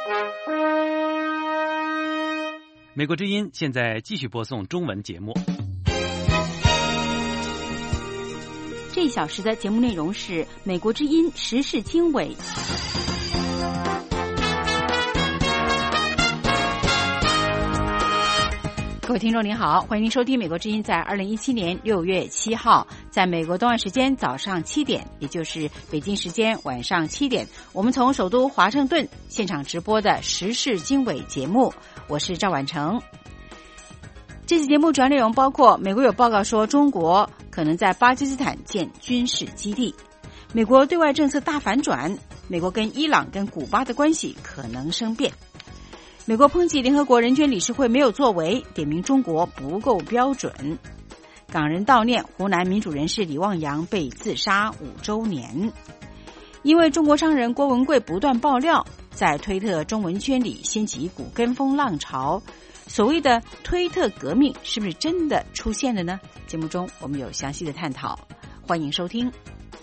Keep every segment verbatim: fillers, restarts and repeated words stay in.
美国之音现在继续播送中文节目。 这一小时的节目内容是美国之音时事经纬。各位听众您好，欢迎您收听美国之音在二零一七年六月七号在美国东岸时间早上七点，也就是北京时间晚上七点，我们从首都华盛顿现场直播的时事经纬节目，我是赵婉成。这期节目主要内容包括：美国有报告说中国可能在巴基斯坦建军事基地；美国对外政策大反转；美国跟伊朗跟古巴的关系可能生变；美国抨击联合国人权理事会没有作为，点名中国不够标准；港人悼念湖南民主人士李旺阳被自杀五周年；因为中国商人郭文贵不断爆料，在推特中文圈里掀起一股跟风浪潮。所谓的推特革命是不是真的出现了呢？节目中我们有详细的探讨，欢迎收听。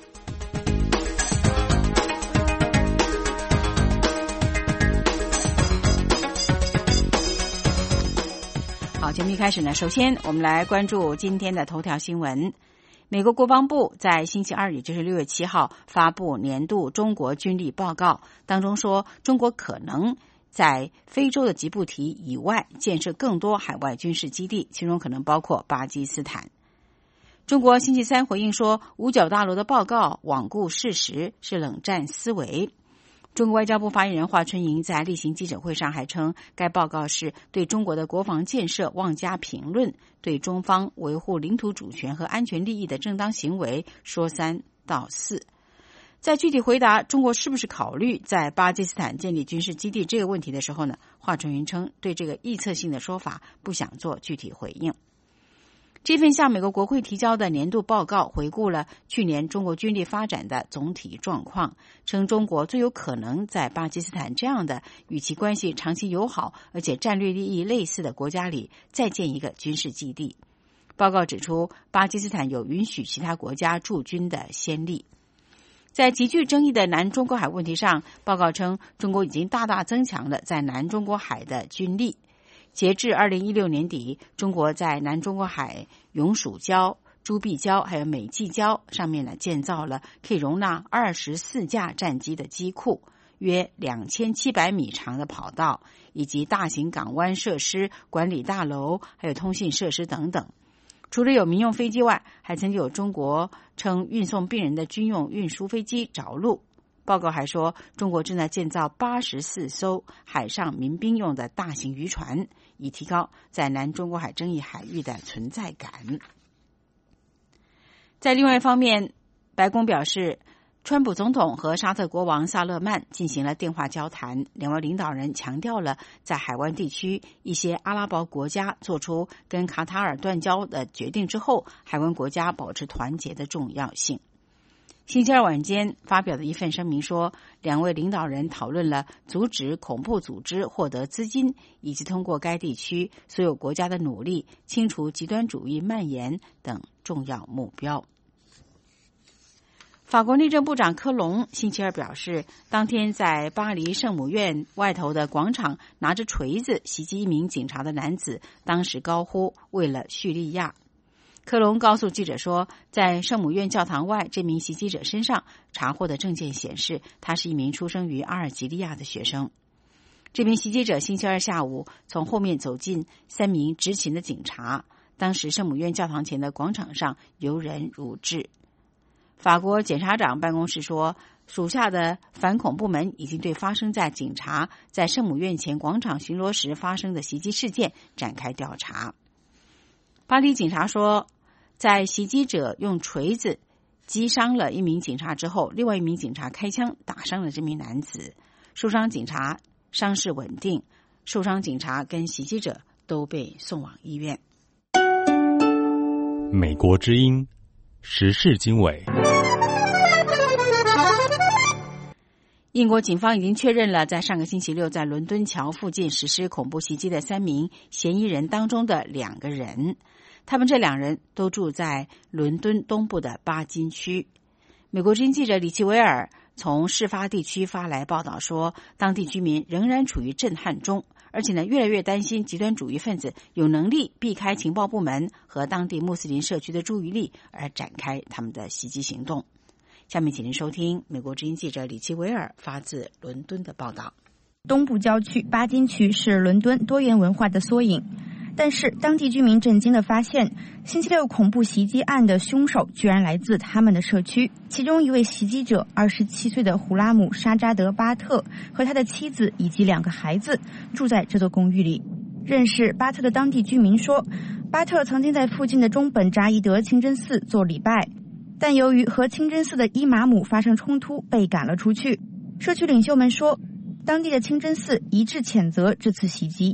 好，节目一开始呢，首先我们来关注今天的头条新闻。美国国防部在星期二，也就是六月七号发布年度中国军力报告，当中说中国可能在非洲的吉布提以外建设更多海外军事基地，其中可能包括巴基斯坦。中国星期三回应说，五角大楼的报告罔顾事实，是冷战思维。中国外交部发言人华春莹在例行记者会上还称，该报告是对中国的国防建设妄加评论，对中方维护领土主权和安全利益的正当行为说三道四。在具体回答中国是不是考虑在巴基斯坦建立军事基地这个问题的时候呢，华春莹称对这个臆测性的说法不想做具体回应。这份向美国国会提交的年度报告回顾了去年中国军力发展的总体状况，称中国最有可能在巴基斯坦这样的与其关系长期友好而且战略利益类似的国家里再建一个军事基地。报告指出，巴基斯坦有允许其他国家驻军的先例。在极具争议的南中国海问题上，报告称中国已经大大增强了在南中国海的军力。截至二零一六年底，中国在南中国海永暑礁、朱碧礁还有美济礁上面呢，建造了可以容纳二十四架战机的机库，约两千七百米长的跑道，以及大型港湾设施、管理大楼还有通信设施等等。除了有民用飞机外，还曾经有中国称运送病人的军用运输飞机着陆。报告还说，中国正在建造八十四艘海上民兵用的大型渔船，以提高在南中国海争议海域的存在感。在另外一方面，白宫表示，川普总统和沙特国王萨勒曼进行了电话交谈，两位领导人强调了在海湾地区一些阿拉伯国家做出跟卡塔尔断交的决定之后，海湾国家保持团结的重要性。星期二晚间发表的一份声明说，两位领导人讨论了阻止恐怖组织获得资金，以及通过该地区所有国家的努力清除极端主义蔓延等重要目标。法国内政部长科隆星期二表示，当天在巴黎圣母院外头的广场拿着锤子袭击一名警察的男子，当时高呼为了叙利亚。科隆告诉记者说，在圣母院教堂外这名袭击者身上查获的证件显示，他是一名出生于阿尔及利亚的学生。这名袭击者星期二下午从后面走进三名执勤的警察，当时圣母院教堂前的广场上游人如织。法国检察长办公室说，属下的反恐部门已经对发生在警察在圣母院前广场巡逻时发生的袭击事件展开调查。巴黎警察说，在袭击者用锤子击伤了一名警察之后，另外一名警察开枪打伤了这名男子，受伤警察伤势稳定，受伤警察跟袭击者都被送往医院。 美国之音时事经纬。 英国警方已经确认了在上个星期六在伦敦桥附近实施恐怖袭击的三名嫌疑人当中的两个人，他们这两人都住在伦敦东部的巴金区。美国之音记者李奇维尔从事发地区发来报道说，当地居民仍然处于震撼中，而且呢，越来越担心极端主义分子有能力避开情报部门和当地穆斯林社区的注意力，而展开他们的袭击行动。下面请您收听美国之音记者李奇维尔发自伦敦的报道。 东部郊区巴金区是伦敦多元文化的缩影，但是当地居民震惊地发现，星期六恐怖袭击案的凶手居然来自他们的社区。其中一位袭击者二十七岁的胡拉姆沙扎德巴特和他的妻子以及两个孩子住在这座公寓里。认识巴特的当地居民说，巴特曾经在附近的中本扎伊德清真寺做礼拜，但由于和清真寺的伊玛目发生冲突，被赶了出去。社区领袖们说，当地的清真寺一致谴责这次袭击。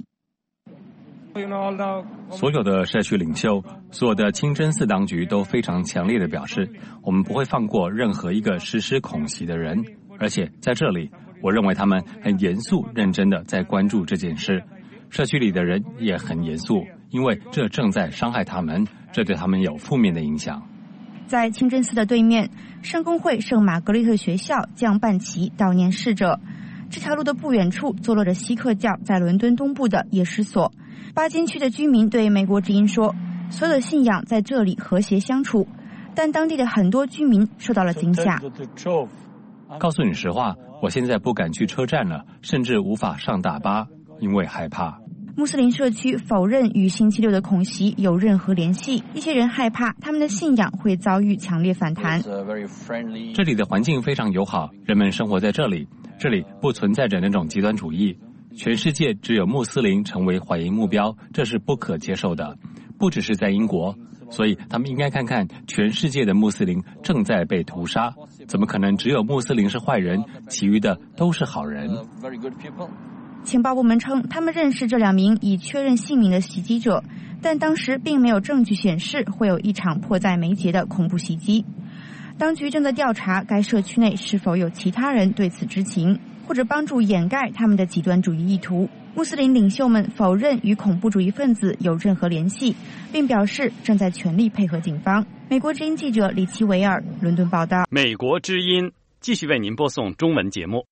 所有的社区领袖，所有的清真寺当局都非常强烈地表示，我们不会放过任何一个实施恐袭的人。而且在这里，我认为他们很严肃认真地在关注这件事。社区里的人也很严肃，因为这正在伤害他们，这对他们有负面的影响。 在清真寺的对面，圣公会圣玛格丽特学校降半旗悼念逝者。这条路的不远处坐落着锡克教在伦敦东部的夜视所。巴金区的居民对美国之音说，所有的信仰在这里和谐相处，但当地的很多居民受到了惊吓。 告诉你实话，我现在不敢去车站了，甚至无法上大巴，因为害怕。 穆斯林社区否认与星期六的恐袭有任何联系，一些人害怕他们的信仰会遭遇强烈反弹。 这里的环境非常友好，人们生活在这里，这里不存在着那种极端主义。全世界只有穆斯林成为怀疑目标，这是不可接受的，不只是在英国，所以他们应该看看全世界的穆斯林正在被屠杀，怎么可能只有穆斯林是坏人，其余的都是好人？ 情报部门称，他们认识这两名已确认姓名的袭击者，但当时并没有证据显示会有一场迫在眉睫的恐怖袭击。当局正在调查该社区内是否有其他人对此知情，或者帮助掩盖他们的极端主义意图。穆斯林领袖们否认与恐怖主义分子有任何联系，并表示正在全力配合警方。美国之音记者李奇维尔伦敦报道。 美国之音继续为您播送中文节目。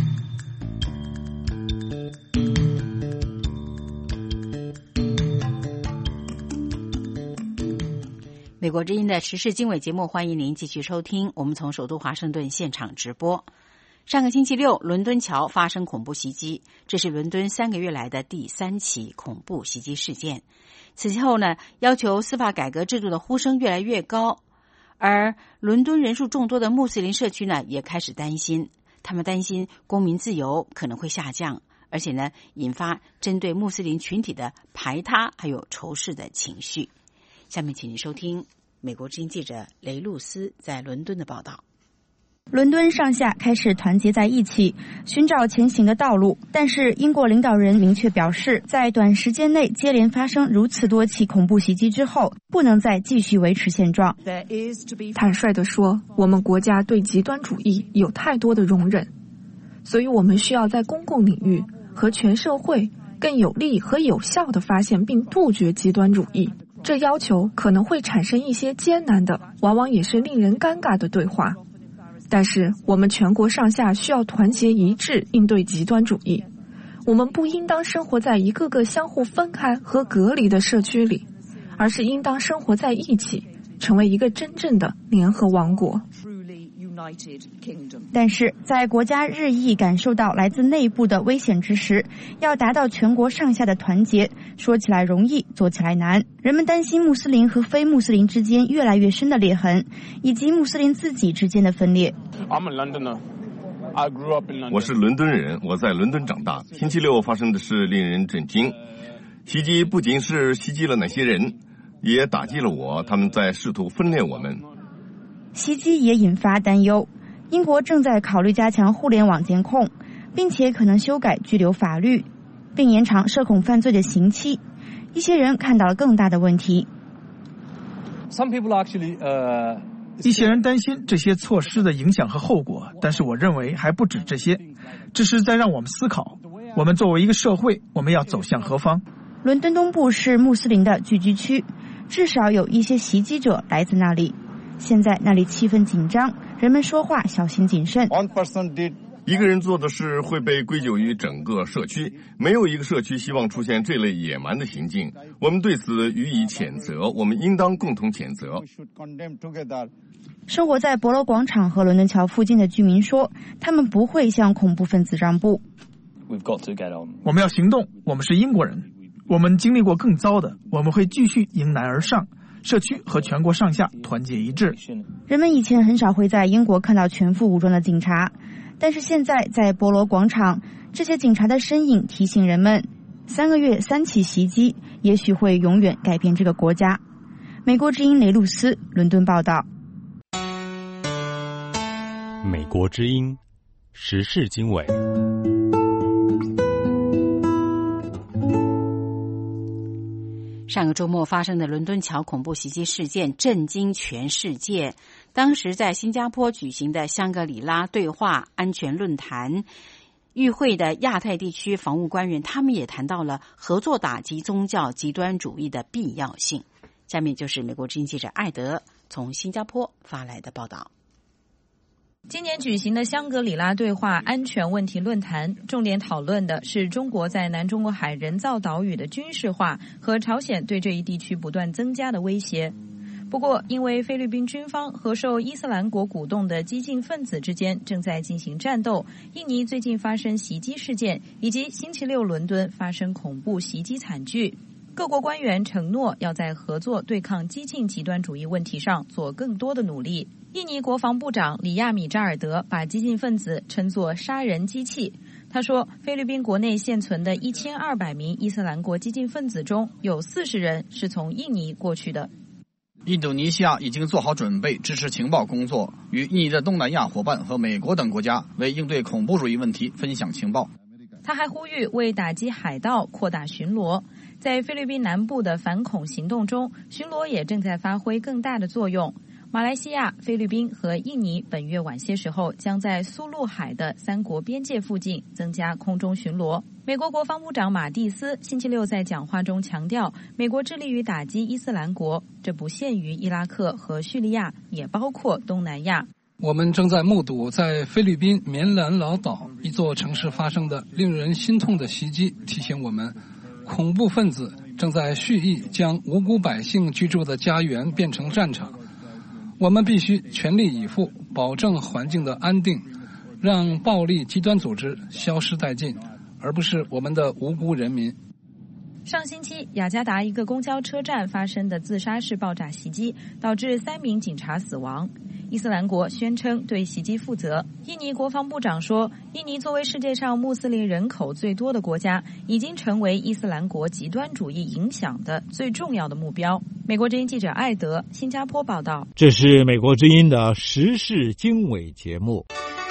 美国之音的时事经纬节目，欢迎您继续收听。我们从首都华盛顿现场直播。上个星期六，伦敦桥发生恐怖袭击，这是伦敦三个月来的第三起恐怖袭击事件。此后呢，要求司法改革制度的呼声越来越高，而伦敦人数众多的穆斯林社区呢，也开始担心，他们担心公民自由可能会下降，而且呢，引发针对穆斯林群体的排他还有仇视的情绪。下面请您收听美国之音记者雷露斯在伦敦的报道。 伦敦上下开始团结在一起，寻找前行的道路。但是英国领导人明确表示，在短时间内接连发生如此多起恐怖袭击之后，不能再继续维持现状。 坦率地说，我们国家对极端主义有太多的容忍，所以我们需要在公共领域和全社会更有力和有效地发现并杜绝极端主义。这要求可能会产生一些艰难的，往往也是令人尴尬的对话。但是我们全国上下需要团结一致应对极端主义。我们不应当生活在一个个相互分开和隔离的社区里，而是应当生活在一起，成为一个真正的联合王国。 但是在国家日益感受到来自内部的危险之时，要达到全国上下的团结，说起来容易，做起来难。人们担心穆斯林和非穆斯林之间越来越深的裂痕，以及穆斯林自己之间的分裂。 我是伦敦人，我在伦敦长大。星期六发生的事令人震惊，袭击不仅是袭击了那些人，也打击了我，他们在试图分裂我们。 袭击也引发担忧，英国正在考虑加强互联网监控，并且可能修改拘留法律，并延长涉恐犯罪的刑期。一些人看到了更大的问题。 一些人担心这些措施的影响和后果，但是我认为还不止这些，这是在让我们思考，我们作为一个社会，我们要走向何方。 伦敦东部是穆斯林的聚居区，至少有一些袭击者来自那里。现在那里气氛紧张， 人们说话小心谨慎。 一个人做的事会被归咎于整个社区，没有一个社区希望出现这类野蛮的行径。我们对此予以谴责，我们应当共同谴责。 生活在博罗广场和伦敦桥附近的居民说，他们不会向恐怖分子让步。 我们要行动，我们是英国人，我们经历过更糟的，我们会继续迎难而上。社区和全国上下团结一致。 人们以前很少会在英国看到全副武装的警察，但是现在在博罗广场，这些警察的身影提醒人们，三个月三起袭击也许会永远改变这个国家。美国之音雷露斯，伦敦报道。 美国之音时事经纬。 上个周末发生的伦敦桥恐怖袭击事件震惊全世界。当时在新加坡举行的香格里拉对话安全论坛与会的亚太地区防务官员，他们也谈到了合作打击宗教极端主义的必要性。下面就是美国之音记者艾德从新加坡发来的报道。 今年举行的香格里拉对话安全问题论坛，重点讨论的是中国在南中国海人造岛屿的军事化和朝鲜对这一地区不断增加的威胁。不过，因为菲律宾军方和受伊斯兰国鼓动的激进分子之间正在进行战斗，印尼最近发生袭击事件，以及星期六伦敦发生恐怖袭击惨剧，各国官员承诺要在合作对抗激进极端主义问题上做更多的努力。印尼国防部长里亚米扎尔德把激进分子称作杀人机器。他说，菲律宾国内现存的一千二百名伊斯兰国激进分子中有四十人是从印尼过去的。 印度尼西亚已经做好准备，支持情报工作，与印尼的东南亚伙伴和美国等国家为应对恐怖主义问题分享情报。 他还呼吁为打击海盗扩大巡逻。在菲律宾南部的反恐行动中，巡逻也正在发挥更大的作用。马来西亚、菲律宾和印尼本月晚些时候将在苏禄海的三国边界附近增加空中巡逻。美国国防部长马蒂斯星期六在讲话中强调，美国致力于打击伊斯兰国，这不限于伊拉克和叙利亚，也包括东南亚。 我们正在目睹在菲律宾棉兰老岛一座城市发生的令人心痛的袭击，提醒我们，恐怖分子正在蓄意将无辜百姓居住的家园变成战场。我们必须全力以赴，保证环境的安定，让暴力极端组织消失殆尽，而不是我们的无辜人民。 上星期，雅加达一个公交车站发生的自杀式爆炸袭击，导致三名警察死亡。伊斯兰国宣称对袭击负责。印尼国防部长说，印尼作为世界上穆斯林人口最多的国家，已经成为伊斯兰国极端主义影响的最重要的目标。美国之音记者艾德，新加坡报道。 这是美国之音的时事经纬节目。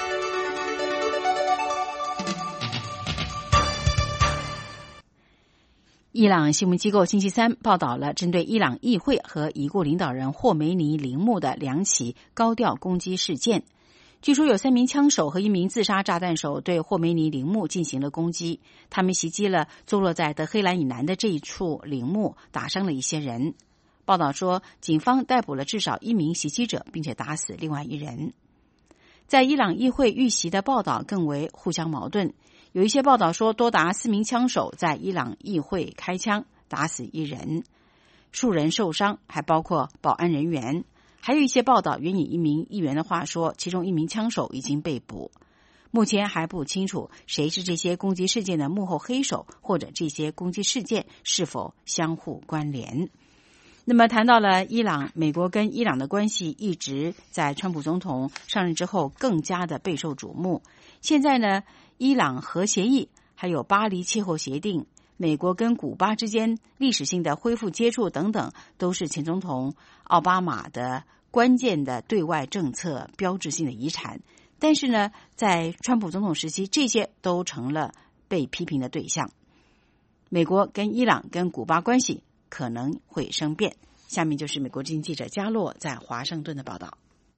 伊朗新闻机构星期三报道了针对伊朗议会和已故领导人霍梅尼陵墓的两起高调攻击事件。据说有三名枪手和一名自杀炸弹手对霍梅尼陵墓进行了攻击，他们袭击了坐落在德黑兰以南的这一处陵墓，打伤了一些人。报道说，警方逮捕了至少一名袭击者，并且打死另外一人。在伊朗议会遇袭的报道更为互相矛盾。有一些报道说，多达四名枪手在伊朗议会开枪，打死一人，数人受伤，还包括保安人员。还有一些报道援引一名议员的话说，其中一名枪手已经被捕。目前还不清楚谁是这些攻击事件的幕后黑手，或者这些攻击事件是否相互关联。那么谈到了伊朗，美国跟伊朗的关系一直在川普总统上任之后更加的备受瞩目。现在呢，伊朗核协议还有巴黎气候协定，美国跟古巴之间历史性的恢复接触等等，都是前总统奥巴马的关键的对外政策标志性的遗产。但是呢，在川普总统时期，这些都成了被批评的对象。美国跟伊朗跟古巴关系可能会生变。下面就是美国之音记者加洛在华盛顿的报道。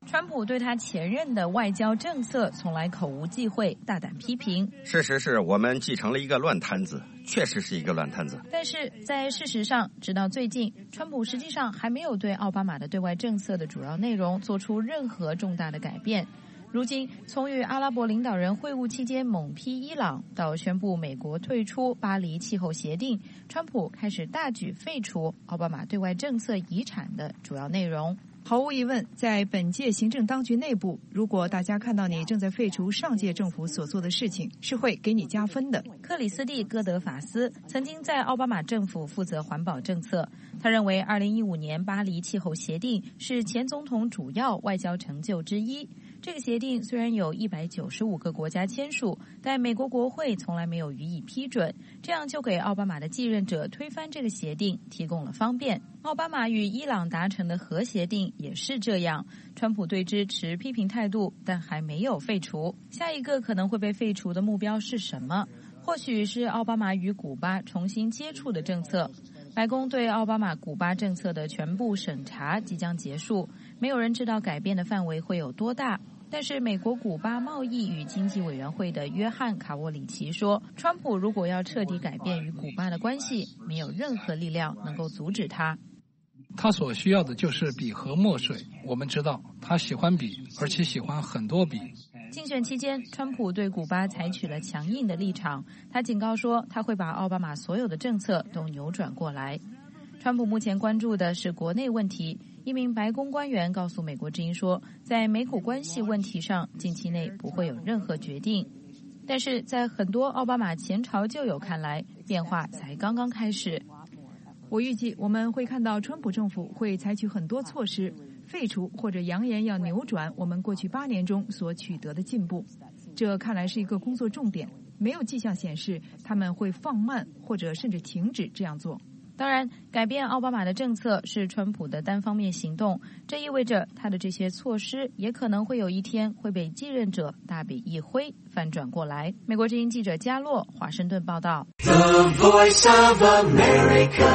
川普对他前任的外交政策从来口无忌讳，大胆批评。 事实是我们继承了一个乱摊子，确实是一个乱摊子。 但是在事实上，直到最近，川普实际上还没有对奥巴马的对外政策的主要内容做出任何重大的改变。如今，从与阿拉伯领导人会晤期间猛批伊朗，到宣布美国退出巴黎气候协定，川普开始大举废除奥巴马对外政策遗产的主要内容。 毫无疑问，在本届行政当局内部，如果大家看到你正在废除上届政府所做的事情，是会给你加分的。 克里斯蒂·戈德法斯曾经在奥巴马政府负责环保政策，他认为二零一五年巴黎气候协定是前总统主要外交成就之一。这个协定虽然有一百九十五个国家签署，但美国国会从来没有予以批准，这样就给奥巴马的继任者推翻这个协定提供了方便。奥巴马与伊朗达成的核协定也是这样，川普对之持批评态度，但还没有废除。下一个可能会被废除的目标是什么？或许是奥巴马与古巴重新接触的政策。白宫对奥巴马古巴政策的全部审查即将结束，没有人知道改变的范围会有多大。但是美国古巴贸易与经济委员会的约翰·卡沃里奇说，川普如果要彻底改变与古巴的关系，没有任何力量能够阻止他。 他所需要的就是笔和墨水。我们知道他喜欢笔，而且喜欢很多笔。 竞选期间，川普对古巴采取了强硬的立场，他警告说他会把奥巴马所有的政策都扭转过来。川普目前关注的是国内问题。一名白宫官员告诉美国之音说，在美古关系问题上，近期内不会有任何决定。但是在很多奥巴马前朝旧友看来，变化才刚刚开始。 我预计我们会看到川普政府会采取很多措施，废除或者扬言要扭转我们过去八年中所取得的进步。这看来是一个工作重点，没有迹象显示他们会放慢或者甚至停止这样做。 当然，改变奥巴马的政策是川普的单方面行动，这意味着他的这些措施也可能会有一天会被继任者大笔一挥翻转过来。美国之音记者嘉洛华盛顿报道。 The Voice of America，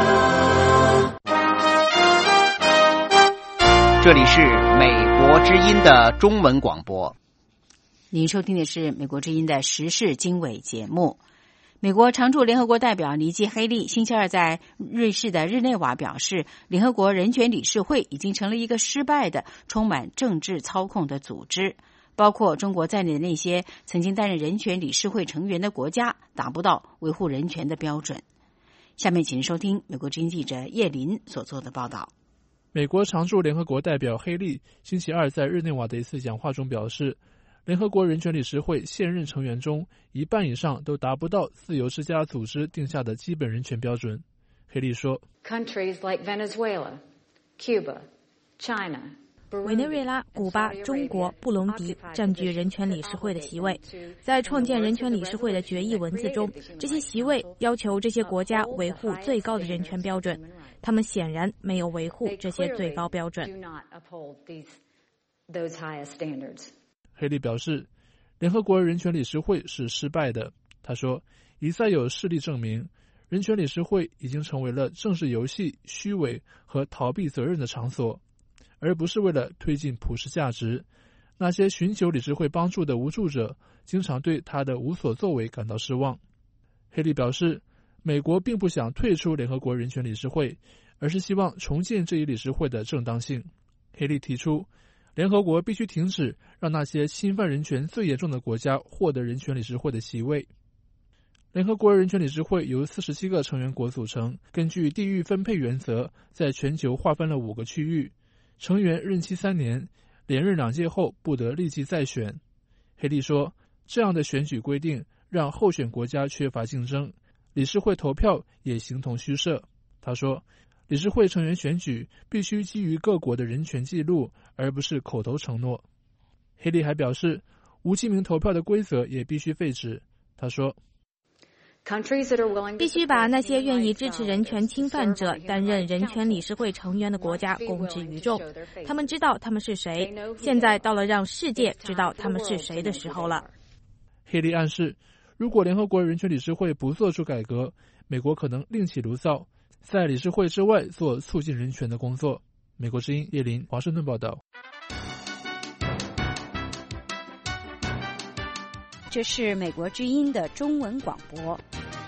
这里是美国之音的中文广播。 您收听的是美国之音的时事经纬节目。美国常驻联合国代表尼基·黑利星期二在瑞士的日内瓦表示，联合国人权理事会已经成了一个失败的、充满政治操控的组织，包括中国在内的那些曾经担任人权理事会成员的国家达不到维护人权的标准。下面请收听美国之音记者叶林所做的报道。 美国常驻联合国代表黑利星期二在日内瓦的一次讲话中表示，联合国人权理事会现任成员中一半以上都达不到自由之家组织定下的基本人权标准。黑利说 Countries like Venezuela, Cuba, China, 委内瑞拉、古巴、中国、布隆迪占据人权理事会的席位。在创建人权理事会的决议文字中，这些席位要求这些国家维护最高的人权标准，他们显然没有维护这些最高标准。 黑利表示，联合国人权理事会是失败的。他说，一再有事例证明，人权理事会已经成为了政治游戏、虚伪和逃避责任的场所，而不是为了推进普世价值。那些寻求理事会帮助的无助者经常对他的无所作为感到失望。黑利表示，美国并不想退出联合国人权理事会，而是希望重建这一理事会的正当性。黑利提出，联合国必须停止让那些侵犯人权最严重的国家获得人权理事会的席位。联合国人权理事会由四十七个成员国组成，根据地域分配原则，在全球划分了五个区域，成员任期三年，连任两届后不得立即再选。黑利说，这样的选举规定让候选国家缺乏竞争，理事会投票也形同虚设。他说，理事会成员选举必须基于各国的人权记录，而不是口头承诺。黑利还表示，无记名投票的规则也必须废止。他说， 必须把那些愿意支持人权侵犯者担任人权理事会成员的国家公之于众，他们知道他们是谁，现在到了让世界知道他们是谁的时候了。 黑利暗示，如果联合国人权理事会不做出改革，美国可能另起炉灶，在理事会之外做促进人权的工作。美国之音叶林华盛顿报道。 这是美国之音的中文广播。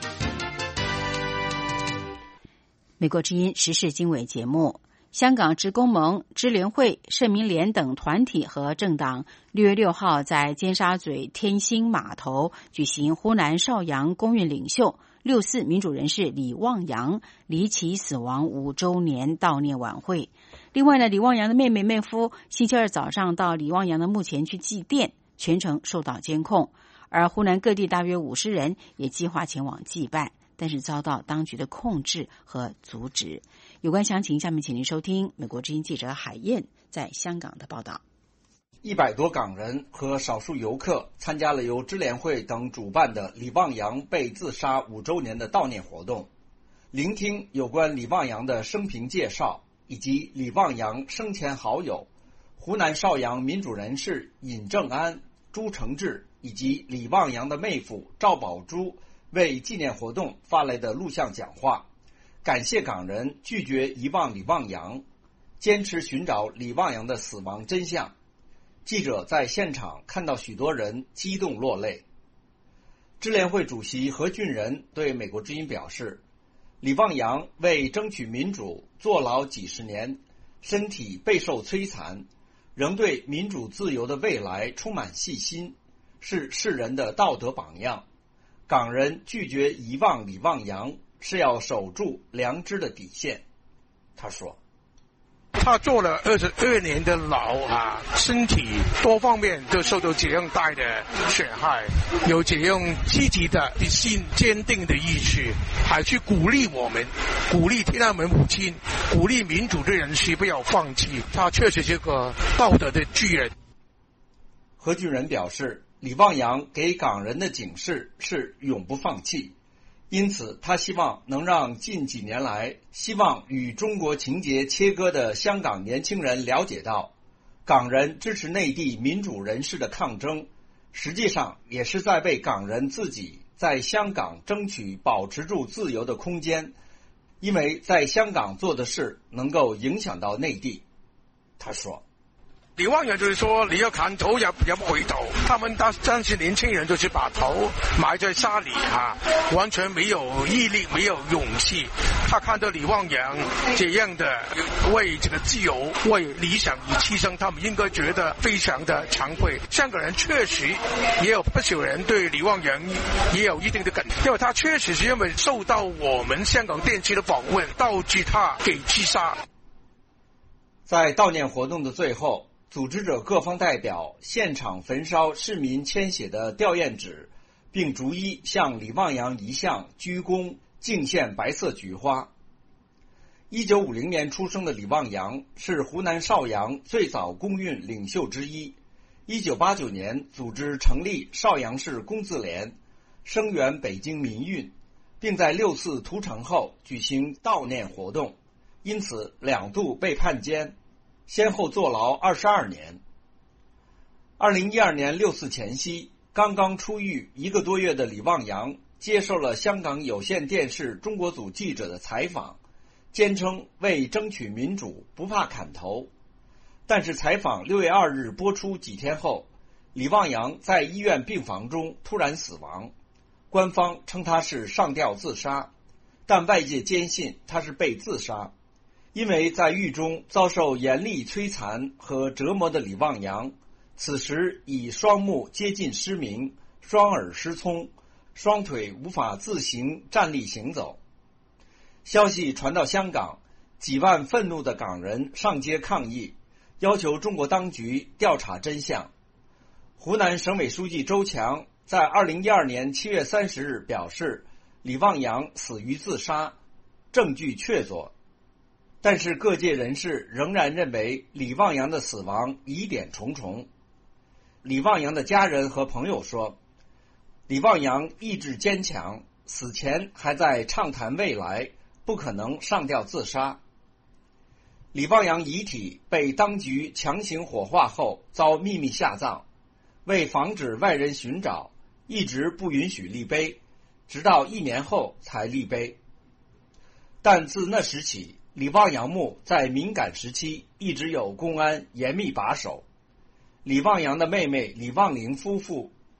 美国之音时事经纬节目，香港职工盟、支联会、社民联等团体和政党六月六号在尖沙咀天星码头举行湖南邵阳公运领袖六四民主人士李旺阳离奇死亡五周年悼念晚会。另外呢，李旺阳的妹妹妹夫星期二早上到李旺阳的墓前去祭奠，全程受到监控。而湖南各地大约五十人也计划前往祭拜，但是遭到当局的控制和阻止。有关详情，下面请您收听美国之音记者海燕在香港的报道。 一百多港人和少数游客参加了由支联会等主办的李旺阳被自杀五周年的悼念活动，聆听有关李旺阳的生平介绍，以及李旺阳生前好友湖南邵阳民主人士尹正安、朱承志以及李旺阳的妹夫赵宝珠为纪念活动发来的录像讲话，感谢港人拒绝遗忘李旺阳，坚持寻找李旺阳的死亡真相。记者在现场看到许多人激动落泪。支联会主席何俊仁对美国之音表示，李旺阳为争取民主坐牢几十年，身体备受摧残，仍对民主自由的未来充满信心，是世人的道德榜样。港人拒绝遗忘李旺阳，是要守住良知的底线。他说， 他坐了二十二年的牢啊，身体多方面都受到这样大的损害，有这样积极的心、坚定的意志，还去鼓励我们，鼓励天安门母亲，鼓励民主的人士不要放弃。他确实是个道德的巨人。 何俊仁表示，李旺阳给港人的警示是永不放弃，因此他希望能让近几年来希望与中国情节切割的香港年轻人了解到，港人支持内地民主人士的抗争，实际上也是在为港人自己在香港争取保持住自由的空间，因为在香港做的事能够影响到内地。他说， 李旺阳就是说，你要砍头也也不回头，他们当当时年轻人就是把头埋在沙里啊，完全没有毅力，没有勇气。他看到李旺阳这样的为这个自由、为理想而牺牲，他们应该觉得非常的惭愧。香港人确实也有不少人对李旺阳也有一定的感情，因为他确实是因为受到我们香港电视的访问，导致他给击杀。 在悼念活动的最后，组织者各方代表现场焚烧市民签写的吊唁纸，并逐一向李旺阳遗像鞠躬敬献白色菊花。一九五零年出生的李旺阳是湖南邵阳最早公运领袖之一。一九八九年组织成立邵阳市工字联，声援北京民运，并在六四屠城后举行悼念活动，因此两度被判监，先后坐牢二十二年。二零一二年六四前夕，刚刚出狱一个多月的李旺阳接受了香港有线电视中国组记者的采访，坚称为争取民主不怕砍头。但是采访六月二日播出几天后，李旺阳在医院病房中突然死亡，官方称他是上吊自杀，但外界坚信他是被自杀。因为在狱中遭受严厉摧残和折磨的李旺阳，此时已双目接近失明，双耳失聪，双腿无法自行站立行走。消息传到香港，几万愤怒的港人上街抗议，要求中国当局调查真相。湖南省委书记周强在二零一二年七月三十日表示，李旺阳死于自杀，证据确凿。但是各界人士仍然认为李旺阳的死亡疑点重重。李旺阳的家人和朋友说，李旺阳意志坚强，死前还在畅谈未来，不可能上吊自杀。李旺阳遗体被当局强行火化后遭秘密下葬，为防止外人寻找，一直不允许立碑，直到一年后才立碑。但自那时起，李旺阳墓在敏感时期一直有公安严密把守。李旺阳的妹妹李旺玲夫妇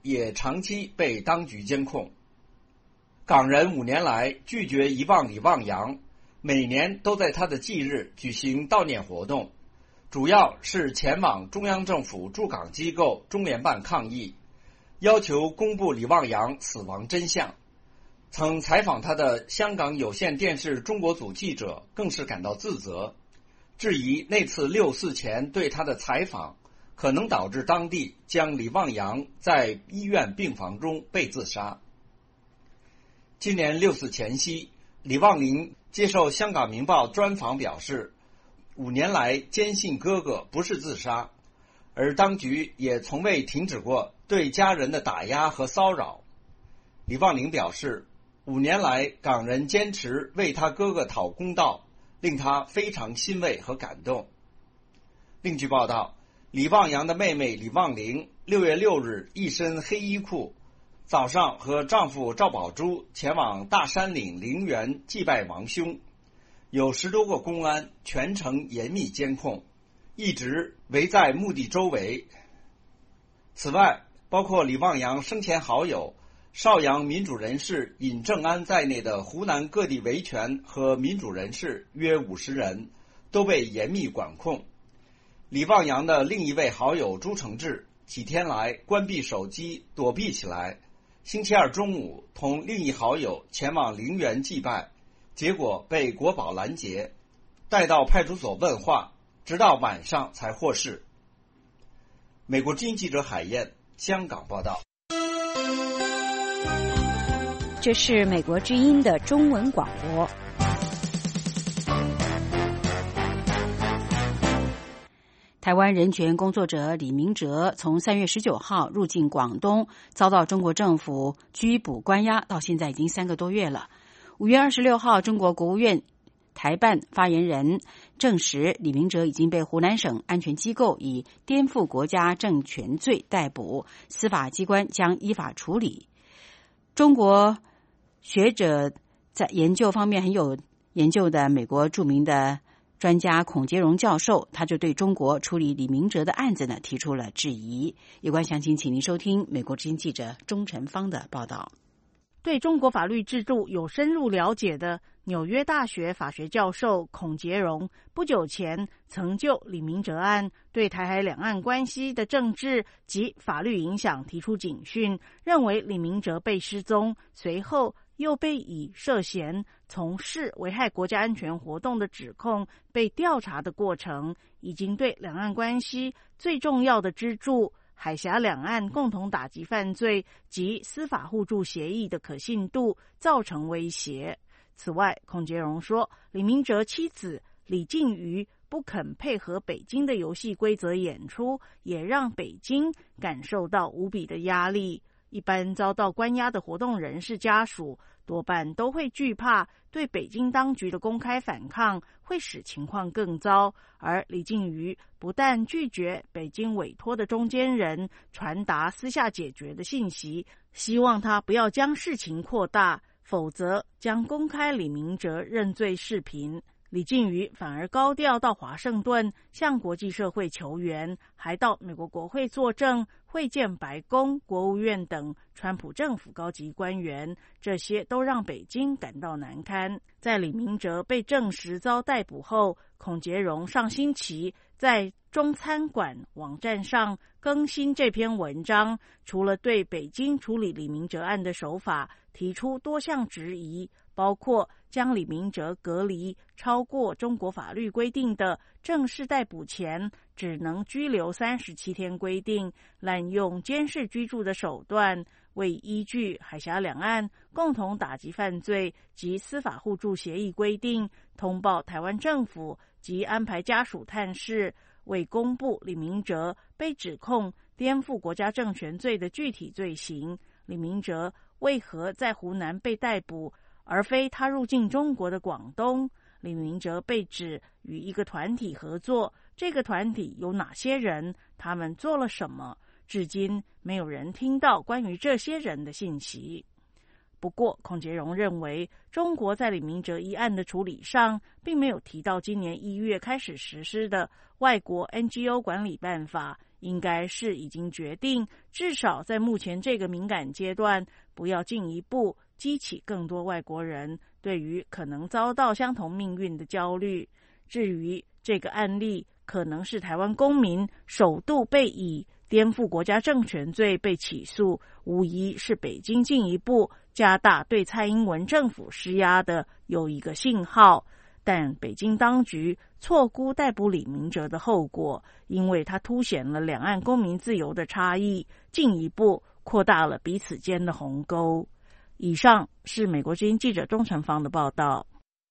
也长期被当局监控。港人五年来拒绝遗忘李旺阳，每年都在他的忌日举行悼念活动，主要是前往中央政府驻港机构中联办抗议，要求公布李旺阳死亡真相。曾采访他的香港有线电视中国组记者更是感到自责，质疑那次六四前对他的采访可能导致当地将李旺阳在医院病房中被自杀。今年六四前夕，李旺霖接受香港明报专访表示，五年来坚信哥哥不是自杀，而当局也从未停止过对家人的打压和骚扰。李旺霖表示，五年来港人坚持为他哥哥讨公道，令他非常欣慰和感动。另据报道，李旺阳的妹妹李旺玲六月六日一身黑衣裤，早上和丈夫赵宝珠前往大山岭陵园祭拜亡兄，有十多个公安全程严密监控，一直围在墓地周围。此外，包括李旺阳生前好友邵阳民主人士尹正安在内的湖南各地维权和民主人士约五十人都被严密管控。李旺阳的另一位好友朱承志几天来关闭手机躲避起来，星期二中午同另一好友前往陵园祭拜，结果被国保拦截，带到派出所问话，直到晚上才获释。美国之音记者海燕香港报道。 这是美国之音的中文广播。台湾人权工作者李明哲从三月十九号入境广东，遭到中国政府拘捕关押，到现在已经三个多月了。五月二十六号，中国国务院台办发言人证实，李明哲已经被湖南省安全机构以颠覆国家政权罪逮捕，司法机关将依法处理。中国学者在研究方面很有研究的美国著名的专家孔杰荣教授，他就对中国处理李明哲的案子呢提出了质疑。有关详情，请您收听美国之音记者钟晨芳的报道。 对中国法律制度有深入了解的纽约大学法学教授孔杰荣，不久前曾就李明哲案对台海两岸关系的政治及法律影响提出警讯，认为李明哲被失踪，随后又被以涉嫌从事危害国家安全活动的指控被调查的过程，已经对两岸关系最重要的支柱海峡两岸共同打击犯罪及司法互助协议的可信度造成威胁。此外，孔杰荣说，李明哲妻子李静瑜不肯配合北京的游戏规则演出，也让北京感受到无比的压力。一般遭到关押的活动人士家属多半都会惧怕对北京当局的公开反抗会使情况更糟，而李静瑜不但拒绝北京委托的中间人传达私下解决的信息，希望他不要将事情扩大，否则将公开李明哲认罪视频。李静瑜反而高调到华盛顿向国际社会求援，还到美国国会作证，会见白宫、国务院等川普政府高级官员，这些都让北京感到难堪。在李明哲被证实遭逮捕后，孔杰荣上星期在中餐馆网站上更新这篇文章，除了对北京处理李明哲案的手法提出多项质疑，包括将李明哲隔离超过中国法律规定的正式逮捕前只能拘留三十七天规定，滥用监视居住的手段，未依据海峡两岸共同打击犯罪及司法互助协议规定通报台湾政府及安排家属探视，未公布李明哲被指控颠覆国家政权罪的具体罪行。李明哲为何在湖南被逮捕，而非他入境中国的广东？李明哲被指与一个团体合作，这个团体有哪些人？他们做了什么？至今没有人听到关于这些人的信息。不过，孔杰荣认为，中国在李明哲一案的处理上，并没有提到今年一月开始实施的外国 N G O 管理办法， 应该是已经决定，至少在目前这个敏感阶段，不要进一步激起更多外国人对于可能遭到相同命运的焦虑。至于这个案例可能是台湾公民首度被以颠覆国家政权罪被起诉，无疑是北京进一步加大对蔡英文政府施压的又一个信号。但北京当局错估逮捕李明哲的后果，因为它凸显了两岸公民自由的差异，进一步扩大了彼此间的鸿沟。以上是美国之音记者钟成芳的报道。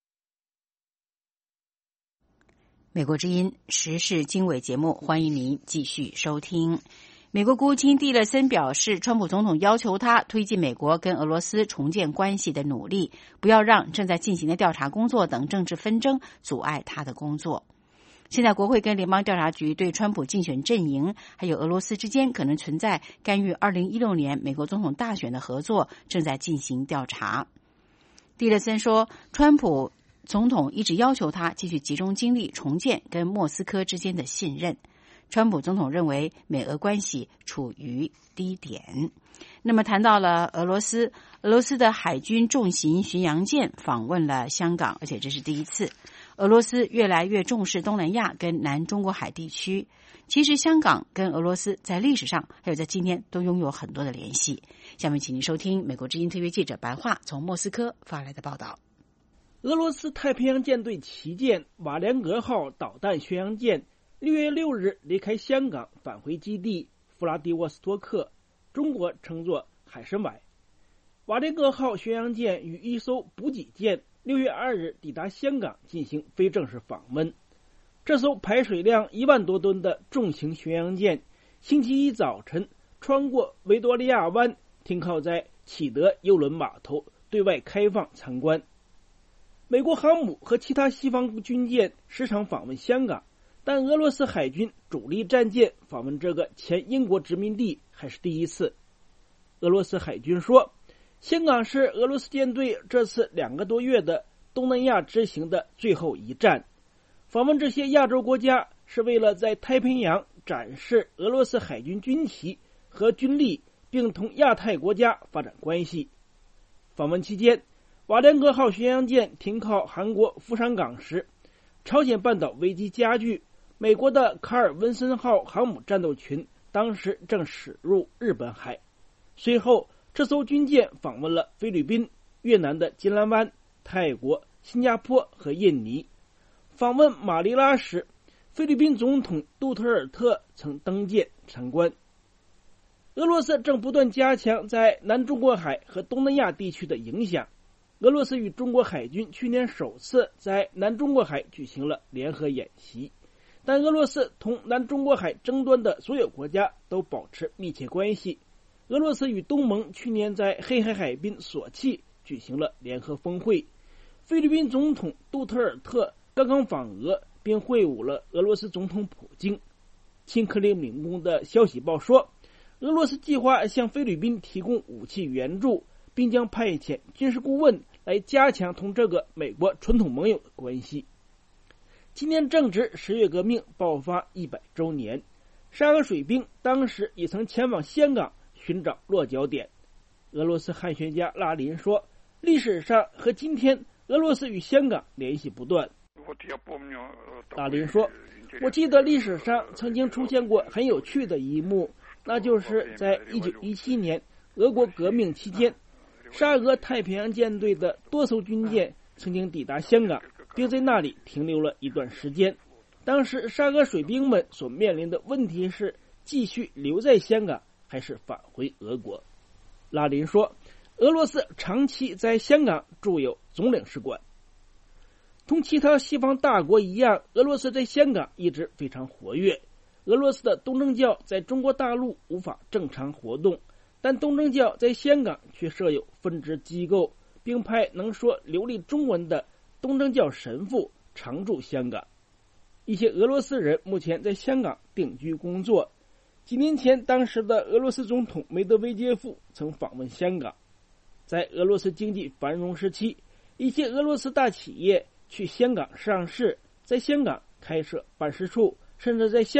美国之音时事经纬节目，欢迎您继续收听。美国国务卿蒂勒森表示，川普总统要求他推进美国跟俄罗斯重建关系的努力，不要让正在进行的调查工作等政治纷争阻碍他的工作。现在国会跟联邦调查局对川普竞选阵营还有俄罗斯之间可能存在干预二零一六年美国总统大选的合作正在进行调查。蒂勒森说，川普总统一直要求他继续集中精力重建跟莫斯科之间的信任。川普总统认为美俄关系处于低点。那么谈到了俄罗斯，俄罗斯的海军重型巡洋舰访问了香港，而且这是第一次。俄罗斯越来越重视东南亚跟南中国海地区。其实香港跟俄罗斯在历史上还有在今天都拥有很多的联系。下面请您收听美国之音特约记者白桦从莫斯科发来的报道。 俄罗斯太平洋舰队旗舰瓦良格号导弹巡洋舰六月六日离开香港返回基地弗拉迪沃斯托克，中国称作海参崴。瓦良格号巡洋舰与一艘补给舰六月二日抵达香港进行非正式访问。这艘排水量一万多吨的重型巡洋舰星期一早晨穿过维多利亚湾，停靠在启德邮轮码头，对外开放参观。美国航母和其他西方军舰时常访问香港，但俄罗斯海军主力战舰访问这个前英国殖民地还是第一次。俄罗斯海军说，香港是俄罗斯舰队这次两个多月的东南亚之行的最后一站。访问这些亚洲国家是为了在太平洋展示俄罗斯海军军旗和军力，并同亚太国家发展关系。访问期间，瓦良格号巡洋舰停靠韩国福山港时，朝鲜半岛危机加剧，美国的卡尔文森号航母战斗群当时正驶入日本海。随后这艘军舰访问了菲律宾、越南的金兰湾、泰国、新加坡和印尼。访问马尼拉时，菲律宾总统杜特尔特曾登舰参观。俄罗斯正不断加强在南中国海和东南亚地区的影响。俄罗斯与中国海军去年首次在南中国海举行了联合演习，但俄罗斯同南中国海争端的所有国家都保持密切关系。俄罗斯与东盟去年在黑海海滨索契举行了联合峰会。菲律宾总统杜特尔特刚刚访俄，并会晤了俄罗斯总统普京。亲克里姆林宫的消息报说，俄罗斯计划向菲律宾提供武器援助，并将派遣军事顾问来加强同这个美国传统盟友的关系。今年正值十月革命爆发一百周年，沙俄水兵当时也曾前往香港寻找落脚点。俄罗斯汉学家拉林说，历史上和今天俄罗斯与香港联系不断。拉林说，我记得历史上曾经出现过很有趣的一幕，那就是在一九一七年俄国革命期间，沙俄太平洋舰队的多艘军舰曾经抵达香港，并在那里停留了一段时间。当时沙俄水兵们所面临的问题是继续留在香港还是返回俄国。拉林说，俄罗斯长期在香港驻有总领事馆。同其他西方大国一样，俄罗斯在香港一直非常活跃。俄罗斯的东正教在中国大陆无法正常活动，但东正教在香港却设有分支机构，并派能说流利中文的东正教神父常驻香港。一些俄罗斯人目前在香港定居工作。几年前，当时的俄罗斯总统梅德韦杰夫曾访问香港。在俄罗斯经济繁荣时期，一些俄罗斯大企业去香港上市，在香港开设办事处，甚至在香港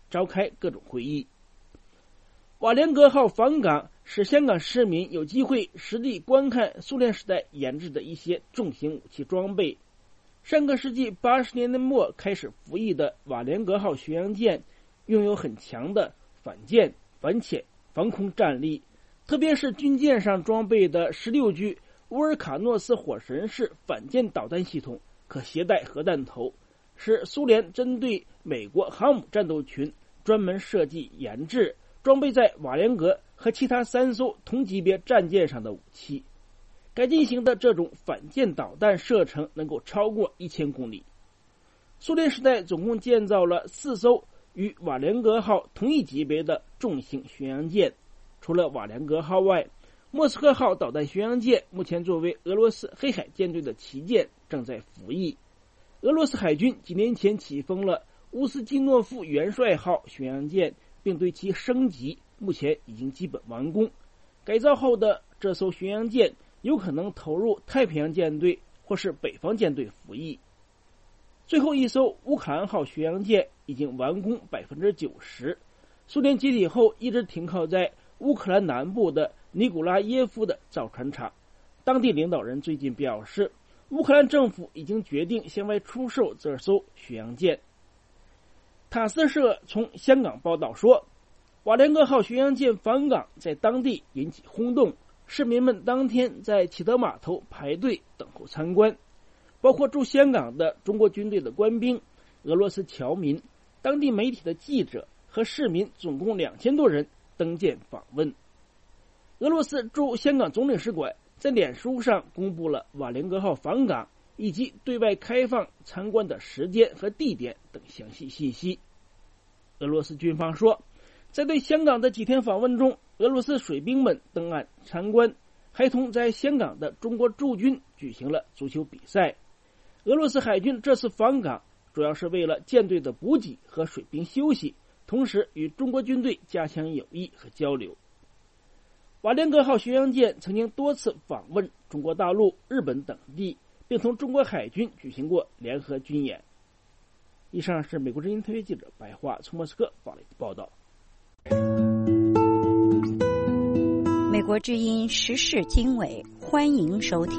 召开各种会议。瓦良格号访港使香港市民有机会实地观看苏联时代研制的一些重型武器装备。上个世纪八十年代末开始服役的瓦良格号巡洋舰拥有很强的反舰、反潜、防空战力，特别是军舰上装备的十六具乌尔卡诺斯火神式反舰导弹系统可携带核弹头，是苏联针对美国航母战斗群专门设计研制装备在瓦良格和其他三艘同级别战舰上的武器。改进型的这种反舰导弹射程能够超过一千公里。苏联时代总共建造了四艘与瓦良格号同一级别的重型巡洋舰，除了瓦良格号外，莫斯科号导弹巡洋舰目前作为俄罗斯黑海舰队的旗舰正在服役。俄罗斯海军几年前起封了乌斯基诺夫元帅号巡洋舰，并对其升级，目前已经基本完工。改造后的这艘巡洋舰有可能投入太平洋舰队或是北方舰队服役。最后一艘乌克兰号巡洋舰已经完工 百分之九十， 苏联解体后一直停靠在乌克兰南部的尼古拉耶夫的造船厂。当地领导人最近表示，乌克兰政府已经决定向外出售这艘巡洋舰。塔斯社从香港报道说，瓦良格号巡洋舰返港在当地引起轰动，市民们当天在启德码头排队等候参观，包括驻香港的中国军队的官兵、俄罗斯侨民、当地媒体的记者和市民，总共两千多人登舰访问。俄罗斯驻香港总领事馆在脸书上公布了瓦良格号访港以及对外开放参观的时间和地点等详细信息。俄罗斯军方说，在对香港的几天访问中，俄罗斯水兵们登岸参观，还同在香港的中国驻军举行了足球比赛。俄罗斯海军这次访港主要是为了舰队的补给和水兵休息，同时与中国军队加强友谊和交流。瓦良格号巡洋舰曾经多次访问中国大陆、日本等地，并同中国海军举行过联合军演。以上是美国之音特约记者白桦从莫斯科发来的报道。 美国之音时事经纬，欢迎收听。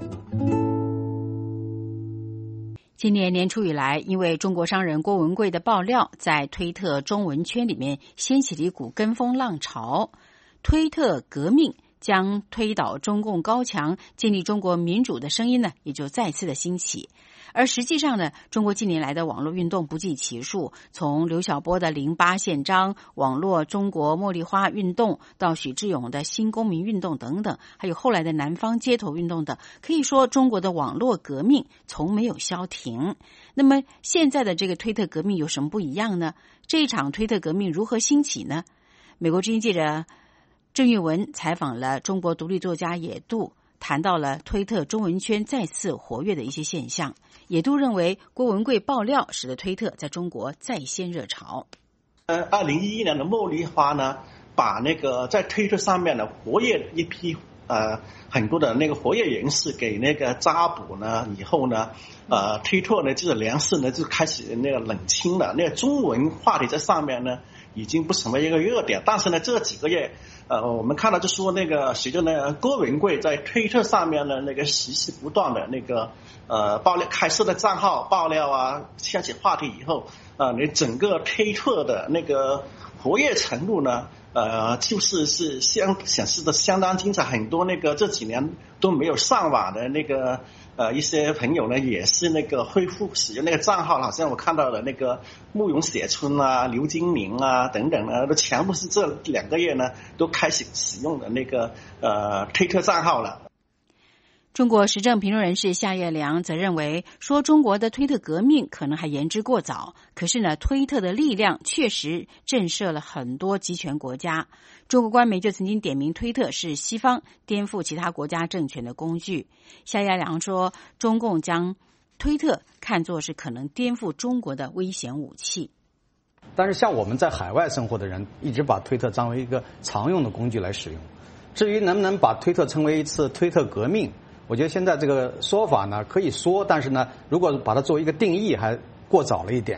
今年年初以来，因为中国商人郭文贵的爆料，在推特中文圈里面掀起了一股跟风浪潮，推特革命将推倒中共高墙、建立中国民主的声音呢，也就再次的兴起。而实际上呢，中国近年来的网络运动不计其数，从刘晓波的零八宪章、网络中国茉莉花运动，到许志永的新公民运动等等，还有后来的南方街头运动等，可以说中国的网络革命从没有消停。那么现在的这个推特革命有什么不一样呢？这一场推特革命如何兴起呢？美国之音记者郑玉文采访了中国独立作家野渡，谈到了推特中文圈再次活跃的一些现象。野渡认为，郭文贵爆料使得推特在中国再掀热潮。 呃，二零一一年的茉莉花呢，把那个在推特上面的活跃一批呃很多的那个活跃人士给那个抓捕呢，以后呢，呃，推特呢就是粮食呢就开始那个冷清了，那个中文话题在上面呢已经不成为一个热点。但是呢，这几个月，呃，我们看到就说那个随着那个郭文贵在推特上面的那个实时不断的那个呃爆料开设的账号爆料啊，掀起话题以后，呃，你整个推特的那个活跃程度呢，呃，就是是相显示的相当精彩。很多那个这几年都没有上网的那个呃一些朋友呢，也是那个恢复使用那个账号，好像我看到的那个慕容写春啊、刘金明啊等等呢，都全部是这两个月呢都开始使用的那个呃推特账号了。 中国时政评论人士夏叶良则认为，说中国的推特革命可能还言之过早，可是呢，推特的力量确实震慑了很多集权国家。中国官媒就曾经点名推特是西方颠覆其他国家政权的工具。夏叶良说，中共将推特看作是可能颠覆中国的危险武器。 但是像我们在海外生活的人，一直把推特当为一个常用的工具来使用。至于能不能把推特称为一次推特革命，我觉得现在这个说法呢可以说，但是呢，如果把它作为一个定义还过早了一点。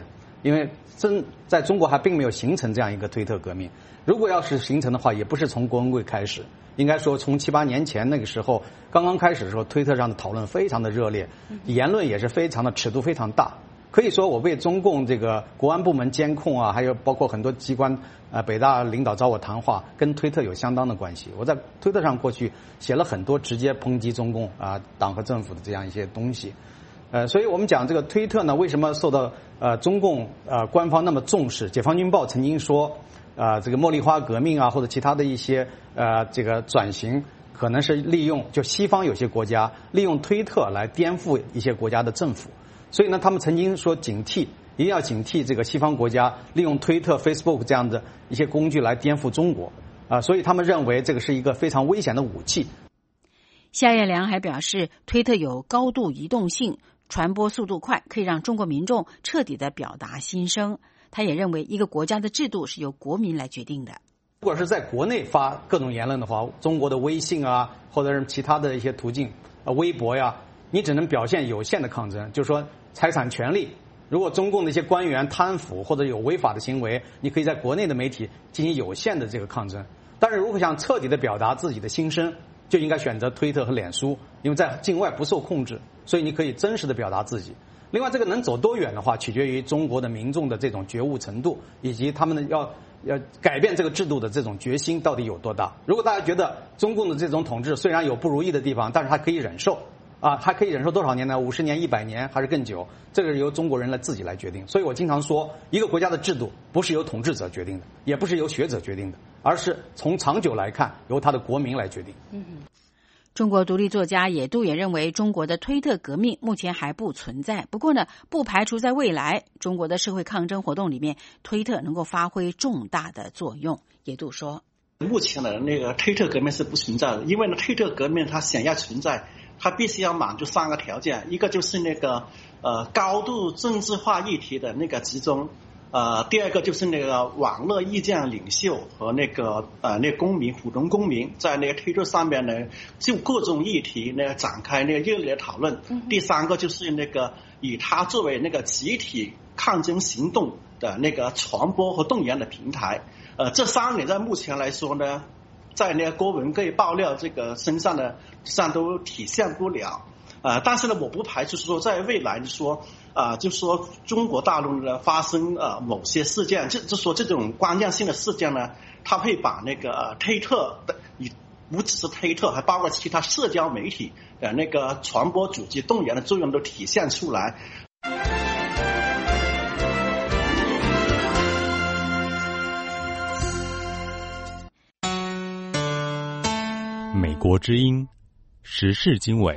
因为真在中国还并没有形成这样一个推特革命。如果要是形成的话，也不是从郭文贵开始，应该说从七八年前那个时候刚刚开始的时候，推特上的讨论非常的热烈，言论也是非常的尺度非常大。可以说我为中共这个国安部门监控啊，还有包括很多机关呃北大领导找我谈话，跟推特有相当的关系。我在推特上过去写了很多直接抨击中共啊党和政府的这样一些东西。呃，所以我们讲这个推特呢，为什么受到呃中共呃官方那么重视？解放军报曾经说，呃这个茉莉花革命啊或者其他的一些呃这个转型，可能是利用就西方有些国家利用推特来颠覆一些国家的政府。所以呢，他们曾经说警惕，一定要警惕这个西方国家利用推特、Facebook 这样的一些工具来颠覆中国啊、呃，所以他们认为这个是一个非常危险的武器。 夏彦良还表示，推特有高度移动性，传播速度快，可以让中国民众彻底的表达心声。他也认为，一个国家的制度是由国民来决定的。 如果是在国内发各种言论的话，中国的微信啊，或者是其他的一些途径，呃，微博呀，你只能表现有限的抗争，就是说财产权利。如果中共的一些官员贪腐或者有违法的行为，你可以在国内的媒体进行有限的这个抗争。但是如果想彻底的表达自己的心声，就应该选择推特和脸书，因为在境外不受控制，所以你可以真实的表达自己。另外，这个能走多远的话，取决于中国的民众的这种觉悟程度，以及他们的要要改变这个制度的这种决心到底有多大。如果大家觉得中共的这种统治虽然有不如意的地方，但是他可以忍受啊，还可以忍受多少年呢？五十年、一百年还是更久？这个是由中国人来自己来决定。所以我经常说，一个国家的制度不是由统治者决定的，也不是由学者决定的，而是从长久来看，由他的国民来决定。 嗯，中国独立作家野渡也认为，中国的推特革命目前还不存在。不过呢，不排除在未来中国的社会抗争活动里面，推特能够发挥重大的作用。野渡说， 目前的那个推特革命是不存在的，因为呢，推特革命它想要存在，它必须要满足三个条件，一个就是那个呃高度政治化议题的那个集中，呃，第二个就是那个网络意见领袖和那个呃那个公民普通公民在那个推特上面呢，就各种议题那个展开那个热烈的讨论。嗯、第三个就是那个以它作为那个集体抗争行动的那个传播和动员的平台。呃，这三点在目前来说呢，在那个郭文贵爆料这个身上呢，上都体现不了。呃，但是呢，我不排除说在未来说，啊、呃，就说中国大陆呢发生呃某些事件，就就说这种关键性的事件呢，它会把那个呃推特的，以不只是推特，还包括其他社交媒体的那个传播、组织、动员的作用都体现出来。 美国之音时事经纬。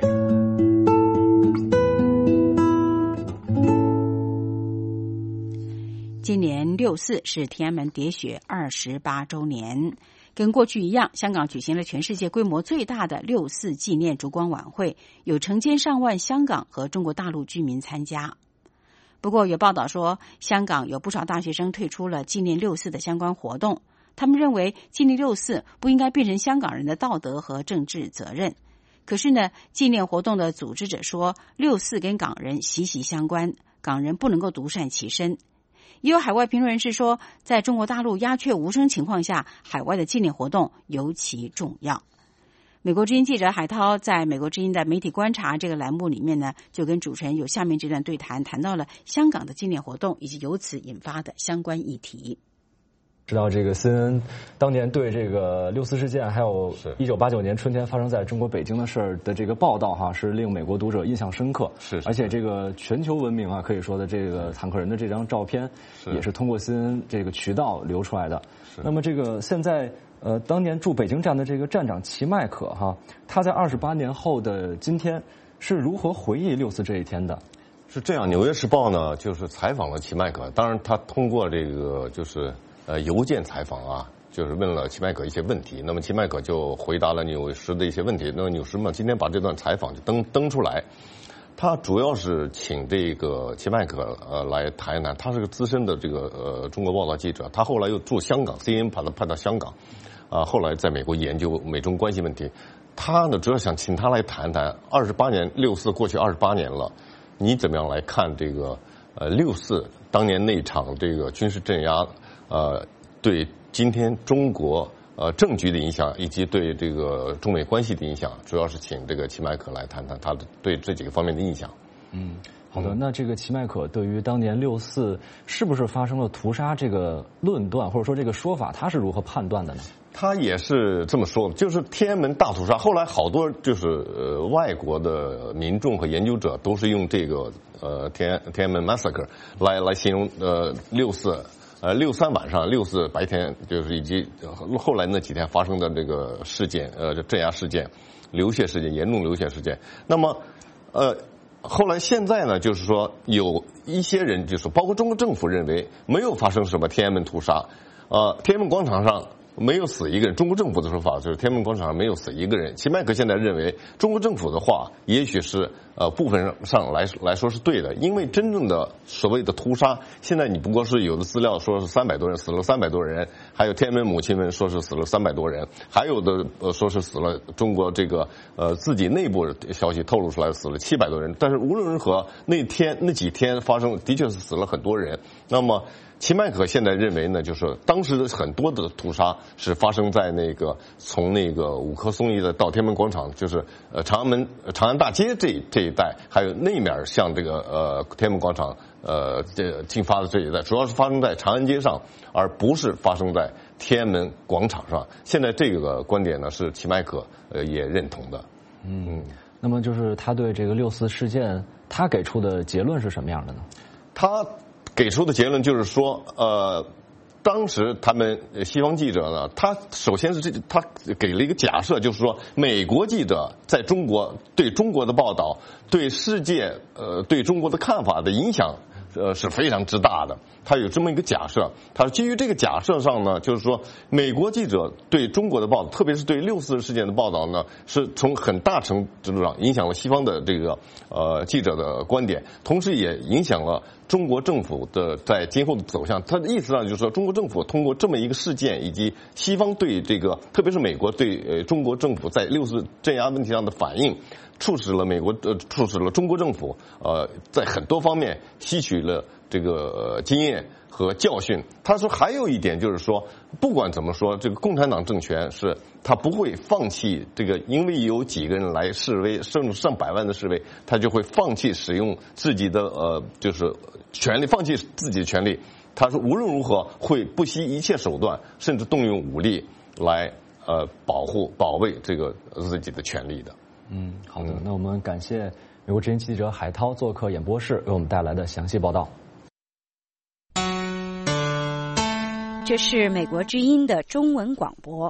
今年六四是天安门喋血二十八周年，跟过去一样，香港举行了全世界规模最大的六四纪念烛光晚会，有成千上万香港和中国大陆居民参加。不过有报道说，香港有不少大学生退出了纪念六四的相关活动。他们认为纪念六四不应该变成香港人的道德和政治责任。可是呢，纪念活动的组织者说，六四跟港人息息相关，港人不能够独善其身。也有海外评论人士说，在中国大陆鸦雀无声情况下，海外的纪念活动尤其重要。美国之音记者海涛在美国之音的媒体观察这个栏目里面呢，就跟主持人有下面这段对谈，谈到了香港的纪念活动以及由此引发的相关议题。 知道这个 C N N 当年对这个六四事件，还有一九八九年春天发生在中国北京的事儿的这个报道哈，是令美国读者印象深刻。 是， 而且这个全球闻名啊，可以说的这个坦克人的这张照片，也是通过 C N N 这个渠道流出来的。那么这个现在呃，当年驻北京站的这个站长齐迈可哈，他在二十八年后的今天是如何回忆六四这一天的？ 是这样，《纽约时报》呢就是采访了齐迈可，当然他通过这个就是。呃，邮件采访啊，就是问了齐迈可一些问题，那么齐迈可就回答了纽时的一些问题。那么纽时嘛，今天把这段采访就登登出来，他主要是请这个齐迈可呃来谈一谈，他是个资深的这个呃中国报道记者，他后来又驻香港 ，C N N 把他派到香港，啊、呃，后来在美国研究美中关系问题。他呢，主要想请他来谈谈二十八年六四过去二十八年了，你怎么样来看这个呃六四？ 当年那场这个军事镇压，呃，对今天中国呃政局的影响，以及对这个中美关系的影响，主要是请这个齐迈可来谈谈他的对这几个方面的印象。 嗯，好的。那这个齐迈可对于当年六四是不是发生了屠杀这个论断，或者说这个说法，他是如何判断的呢？ 他也是这么说的，就是天安门大屠杀。后来好多就是呃外国的民众和研究者都是用这个呃天天安门 massacre 来来形容呃六四呃六三晚上六四白天就是以及后来那几天发生的这个事件呃镇压事件、流血事件、严重流血事件。那么呃后来现在呢，就是说有一些人就是包括中国政府认为没有发生什么天安门屠杀，呃天安门广场上没有死一个人。中国政府的说法就是天安门广场上没有死一个人。齐迈可现在认为中国政府的话也许是呃部分上来来说是对的，因为真正的所谓的屠杀，现在你不过是有的资料说是三百多人死了三百多人，还有天安门母亲们说是死了三百多人，还有的呃说是死了中国这个呃自己内部消息透露出来死了七百多人。但是无论如何，那天那几天发生的确是死了很多人。那么齐迈可现在认为呢，就是当时的很多的屠杀是发生在那个从那个五棵松一带到天安门广场，就是呃长安门、长安大街这这一带，还有那面向这个呃天安门广场呃这进发的这一带，主要是发生在长安街上，而不是发生在天安门广场上。现在这个观点呢，是齐迈可呃也认同的。 嗯，那么就是他对这个六四事件，他给出的结论是什么样的呢？ 他给出的结论就是说，呃，当时他们西方记者呢，他首先是这，他给了一个假设，就是说美国记者在中国对中国的报道，对世界呃对中国的看法的影响，呃是非常之大的。他有这么一个假设，他基于这个假设上呢，就是说美国记者对中国的报道，特别是对六四事件的报道呢，是从很大程度上影响了西方的这个呃记者的观点，同时也影响了中国政府的在今后的走向。他的意思上就是说，中国政府通过这么一个事件，以及西方对这个，特别是美国对呃中国政府在六四镇压问题上的反应，促使了美国呃促使了中国政府呃在很多方面吸取了这个、呃、经验和教训。他说还有一点就是说，不管怎么说，这个共产党政权是他不会放弃这个，因为有几个人来示威，甚至上百万的示威，他就会放弃使用自己的呃就是权利，放弃自己的权利。他说无论如何会不惜一切手段，甚至动用武力来呃保护保卫这个自己的权利的。 嗯，好的，那我们感谢美国之音记者海涛做客演播室，为我们带来的详细报道。 这是美国之音的中文广播。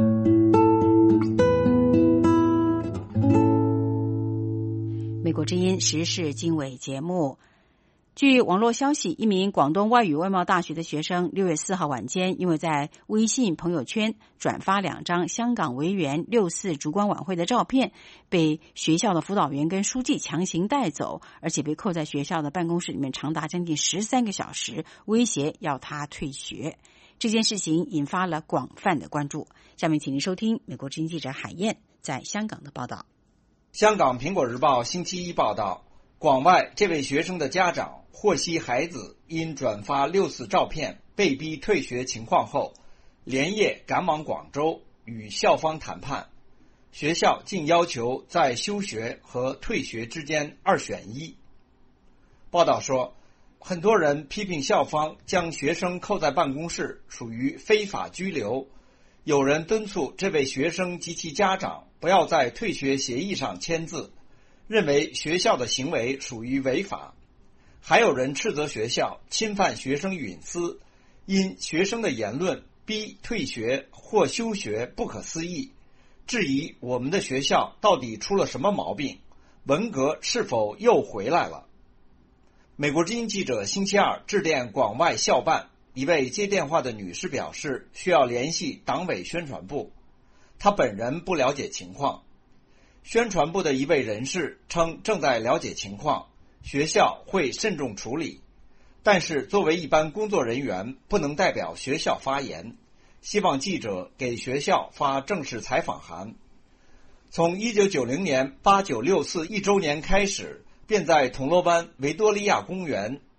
美国之音时事经纬节目。据网络消息，一名广东外语外贸大学的学生六月四号晚间，因为在微信朋友圈转发两张香港维园六四烛光晚会的照片，被学校的辅导员跟书记强行带走，而且被扣在学校的办公室里面长达将近十三个小时，威胁要他退学。这件事情引发了广泛的关注。下面请您收听美国之音记者海燕在香港的报道。 香港苹果日报星期一报道，广外这位学生的家长获悉孩子因转发六四照片被逼退学情况后，连夜赶往广州与校方谈判，学校竟要求在休学和退学之间二选一。报道说，很多人批评校方将学生扣在办公室属于非法拘留，有人敦促这位学生及其家长不要在退学协议上签字，认为学校的行为属于违法。还有人斥责学校侵犯学生隐私，因学生的言论逼退学或休学不可思议，质疑我们的学校到底出了什么毛病，文革是否又回来了。美国之音记者星期二致电广外校办，一位接电话的女士表示需要联系党委宣传部，她本人不了解情况。宣传部的一位人士称正在了解情况，学校会慎重处理，但是作为一般工作人员不能代表学校发言，希望记者给学校发正式采访函。从一九九零年八九六四一周年开始，便在铜锣湾维多利亚公园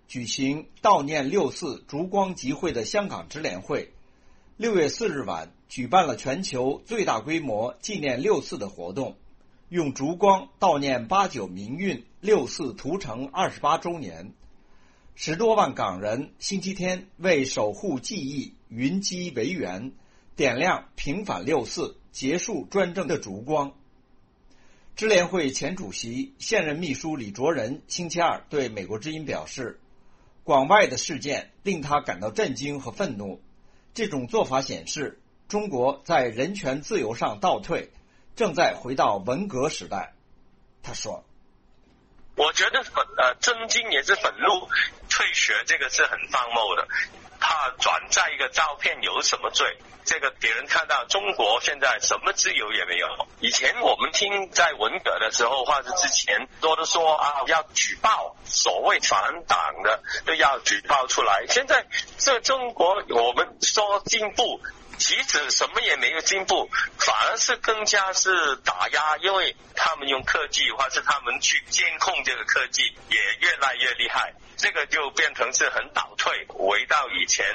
举行悼念六四烛光集会的香港支联会，六月四日晚举办了全球最大规模纪念六四的活动，用烛光悼念八九民运六四屠城二十八周年。十多万港人星期天为守护记忆、云击维园，点亮平反六四、结束专政的烛光。支联会前主席、现任秘书李卓人星期二对美国之音表示，广外的事件令他感到震惊和愤怒。这种做法显示，中国在人权自由上倒退，正在回到文革时代。他说：“ 我觉得愤呃震惊也是愤怒，退学这个是很荒谬的。他转载一个照片有什么罪？这个别人看到中国现在什么自由也没有。以前我们听在文革的时候，或者之前多的说啊，要举报所谓反党的都要举报出来。现在这中国我们说进步，其实什么也没有进步，反而是更加是打压，因为他们用科技或是他们去监控这个科技也越来越厉害，这个就变成是很倒退，回到以前。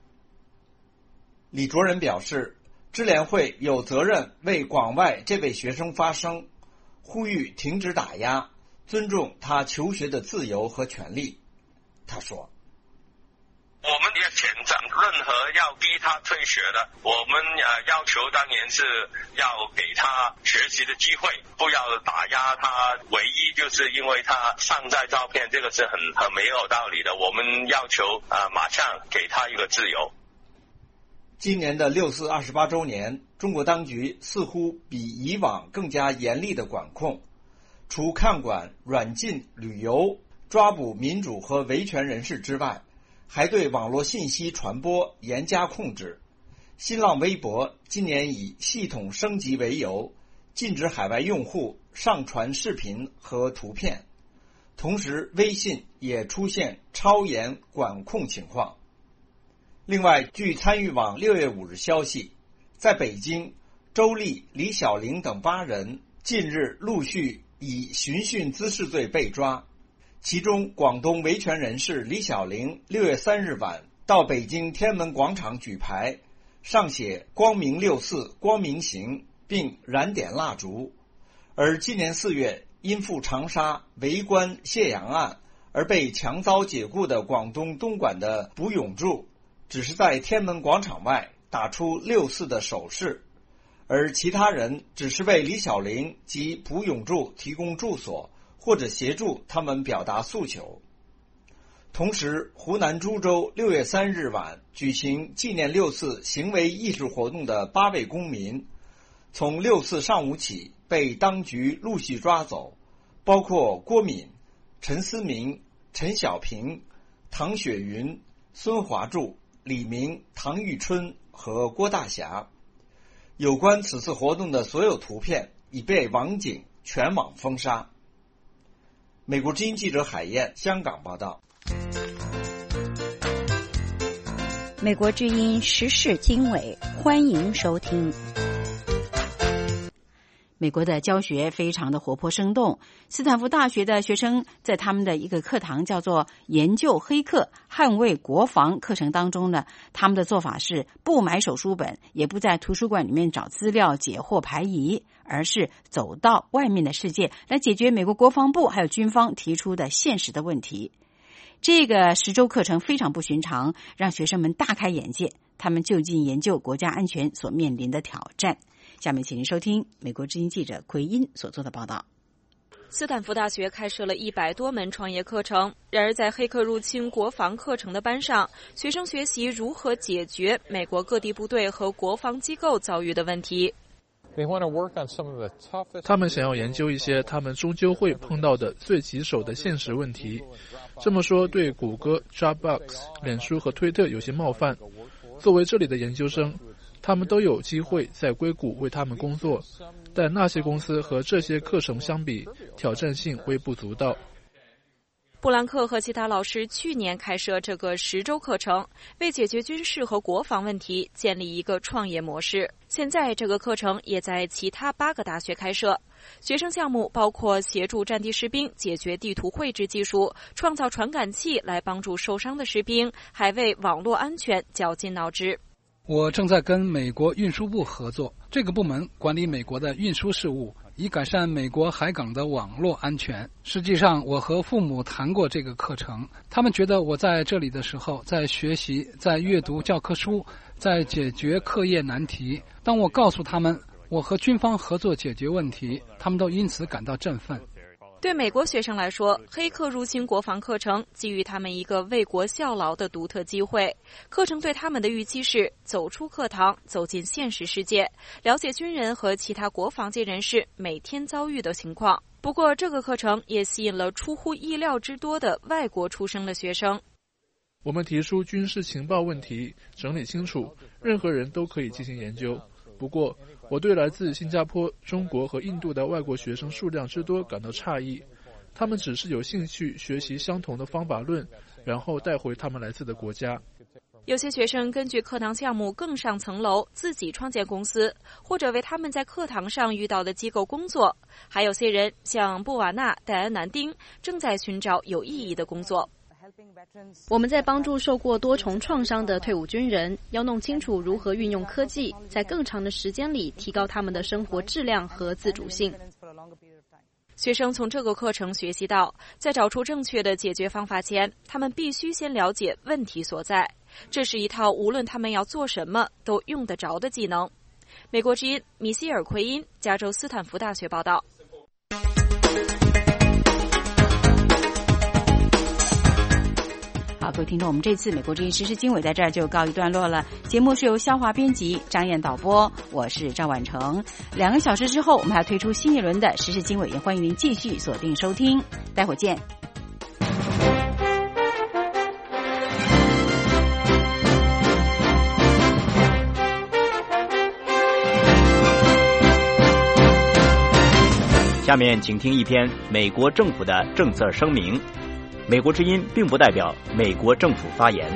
李卓人表示，支联会有责任为广外这位学生发声，呼吁停止打压，尊重他求学的自由和权利。他说， 我们也谴责任何要逼他退学的，我们呃要求当然是要给他学习的机会，不要打压他。唯一就是因为他上载照片，这个是很很没有道理的。我们要求啊、呃、马上给他一个自由。 今年的六四二十八周年，中国当局似乎比以往更加严厉的管控，除看管、软禁、旅游、抓捕民主和维权人士之外，还对网络信息传播严加控制。新浪微博今年以系统升级为由，禁止海外用户上传视频和图片，同时微信也出现超严管控情况。另外，据参与网六月五日消息，在北京，周丽、李小玲等八人近日陆续以寻衅滋事罪被抓。其中，广东维权人士李小玲六月三日晚到北京天安门广场举牌，上写“光明六四，光明行”，并燃点蜡烛。而今年四月，因赴长沙围观谢阳案而被强遭解雇的广东东莞的卜永柱，只是在天安门广场外打出六四的手势，而其他人只是为李小玲及卜永柱提供住所，或者协助他们表达诉求。同时，湖南株洲六月三日晚举行纪念六四行为艺术活动的八位公民，从六四上午起被当局陆续抓走，包括郭敏、陈思明、陈小平、唐雪云、孙华柱、李明、唐玉春和郭大侠。有关此次活动的所有图片已被网警全网封杀。美国之音记者海燕香港报道。 美国之音时事经纬，欢迎收听。美国的教学非常的活泼生动，斯坦福大学的学生在他们的一个课堂叫做研究黑客捍卫国防课程当中呢，他们的做法是不买手书本，也不在图书馆里面找资料解惑排疑，而是走到外面的世界来解决美国国防部还有军方提出的现实的问题。这个十周课程非常不寻常，让学生们大开眼界，他们就近研究国家安全所面临的挑战。下面请您收听美国之音记者奎因所做的报道。 斯坦福大学开设了一百多门创业课程，然而在黑客入侵国防课程的班上，学生学习如何解决美国各地部队和国防机构遭遇的问题。 他们想要研究一些他们终究会碰到的最棘手的现实问题。这么说对谷歌、Dropbox、脸书和推特有些冒犯。作为这里的研究生，他们都有机会在硅谷为他们工作，但那些公司和这些课程相比，挑战性微不足道。 布兰克和其他老师去年开设这个十周课程，为解决军事和国防问题建立一个创业模式。现在这个课程也在其他八个大学开设。学生项目包括协助战地士兵解决地图绘制技术，创造传感器来帮助受伤的士兵，还为网络安全绞尽脑汁。 我正在跟美国运输部合作，这个部门管理美国的运输事务，以改善美国海港的网络安全。实际上，我和父母谈过这个课程，他们觉得我在这里的时候，在学习，在阅读教科书，在解决课业难题。当我告诉他们我和军方合作解决问题，他们都因此感到振奋。 对美国学生来说，黑客入侵国防课程给予他们一个为国效劳的独特机会。课程对他们的预期是走出课堂，走进现实世界，了解军人和其他国防界人士每天遭遇的情况。不过，这个课程也吸引了出乎意料之多的外国出生的学生。 我们提出军事情报问题，整理清楚，任何人都可以进行研究。不过，我对来自新加坡、中国和印度的外国学生数量之多感到诧异。他们只是有兴趣学习相同的方法论，然后带回他们来自的国家。 有些学生根据课堂项目更上层楼，自己创建公司，或者为他们在课堂上遇到的机构工作。还有些人像布瓦纳、戴安南丁，正在寻找有意义的工作。 我们在帮助受过多重创伤的退伍军人，要弄清楚如何运用科技，在更长的时间里提高他们的生活质量和自主性。 学生从这个课程学习到，在找出正确的解决方法前，他们必须先了解问题所在。这是一套无论他们要做什么都用得着的技能。美国之音米歇尔·奎因，加州斯坦福大学报道。 好，各位听众，我们这次美国之音时事经纬在这儿就告一段落了。节目是由肖华编辑，张燕导播，我是赵婉成。两个小时之后，我们还推出新一轮的时事经纬，也欢迎您继续锁定收听。待会儿见。 下面请听一篇美国政府的政策声明。美国之音并不代表美国政府发言。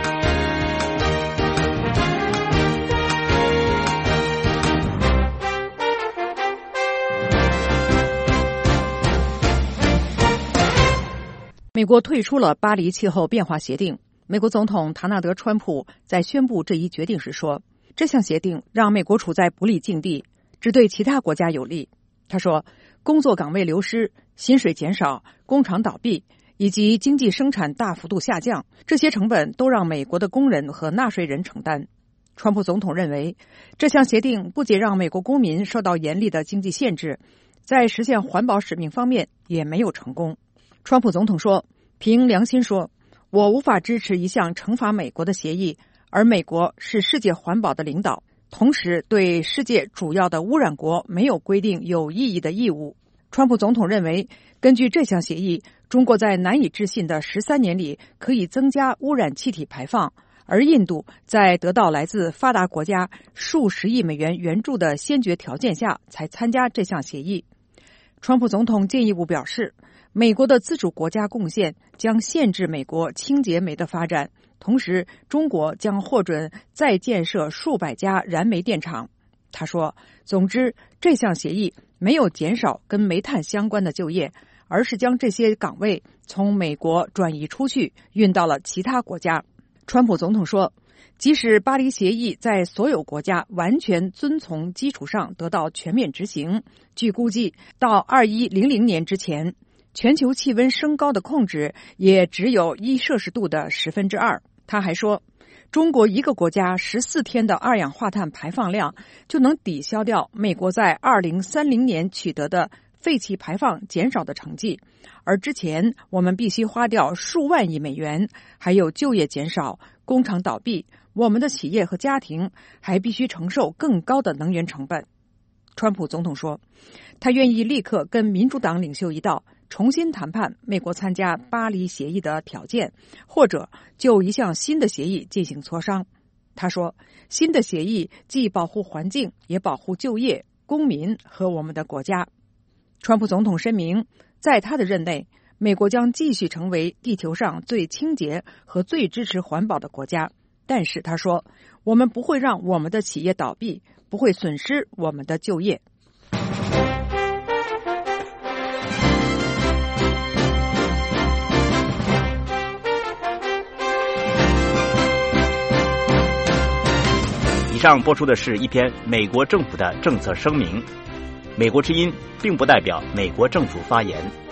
美国退出了巴黎气候变化协定。美国总统唐纳德·川普在宣布这一决定时说，这项协定让美国处在不利境地，只对其他国家有利。他说，工作岗位流失、薪水减少、工厂倒闭以及经济生产大幅度下降，这些成本都让美国的工人和纳税人承担。川普总统认为，这项协定不仅让美国公民受到严厉的经济限制，在实现环保使命方面也没有成功。川普总统说，凭良心说，我无法支持一项惩罚美国的协议，而美国是世界环保的领导，同时对世界主要的污染国没有规定有意义的义务。川普总统认为，根据这项协议，中国在难以置信的十三年里可以增加污染气体排放，而印度在得到来自发达国家数十亿美元援助的先决条件下才参加这项协议。川普总统进一步表示，美国的自主国家贡献将限制美国清洁煤的发展，同时中国将获准再建设数百家燃煤电厂。他说，总之，这项协议没有减少跟煤炭相关的就业，而是将这些岗位从美国转移出去，运到了其他国家。川普总统说，即使巴黎协议在所有国家完全遵从基础上得到全面执行，据估计到二一零零年之前，全球气温升高的控制也只有一摄氏度的十分之二。他还说，中国一个国家十四天的二氧化碳排放量就能抵消掉美国在二零三零年取得的废气排放减少的成绩，而之前我们必须花掉数万亿美元，还有就业减少、工厂倒闭，我们的企业和家庭还必须承受更高的能源成本。川普总统说，他愿意立刻跟民主党领袖一道重新谈判美国参加巴黎协议的条件，或者就一项新的协议进行磋商。他说，新的协议既保护环境，也保护就业、公民和我们的国家。川普总统声明，在他的任内， 美国将继续成为地球上最清洁和最支持环保的国家。但是他说，我们不会让我们的企业倒闭，不会损失我们的就业。 以上播出的是一篇美国政府的政策声明。美国之音并不代表美国政府发言。